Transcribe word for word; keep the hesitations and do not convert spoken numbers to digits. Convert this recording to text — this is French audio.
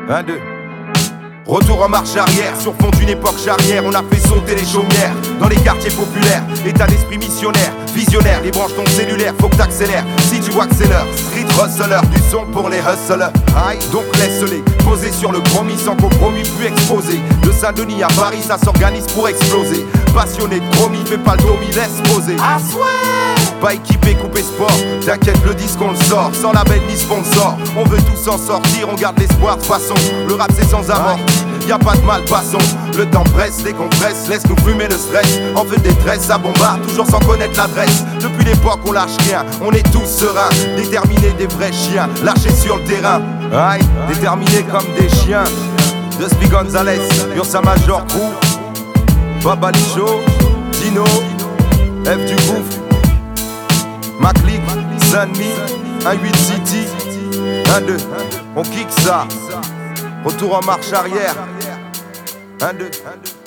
Un, deux. Retour en marche arrière, sur fond d'une époque charnière, on a fait sauter les chaumières dans les quartiers populaires. État d'esprit missionnaire, visionnaire, les branches non cellulaires, faut que t'accélères. Si tu vois que c'est l'heure, street hustler, du son pour les hustlers. Aïe, donc laisse-les poser sur le promis sans compromis plus exposé. De Saint-Denis à Paris, ça s'organise pour exploser. Passionné de promis, fais pas le domi, laisse poser. Ah pas équipé, coupé sport, t'inquiète le disque on le sort. Sans label ni sponsor, on veut tous en sortir, on garde l'espoir de façon. Le rap c'est sans amorti, y'a pas de mal, passons. Le temps presse, décompresse, laisse nous fumer le stress. En feu de détresse, ça bombarde, toujours sans connaître l'adresse. Depuis l'époque on lâche rien, on est tous sereins. Déterminés des vrais chiens, lâchés sur le terrain. Aïe, déterminés comme des chiens. De Spi Gonzalez, Ursa Major Crew, Baba Licho, Dino, F du Gouffre, Maclick, Zanmi, un huit City, un deux, on kick ça. Retour en marche arrière, un deux.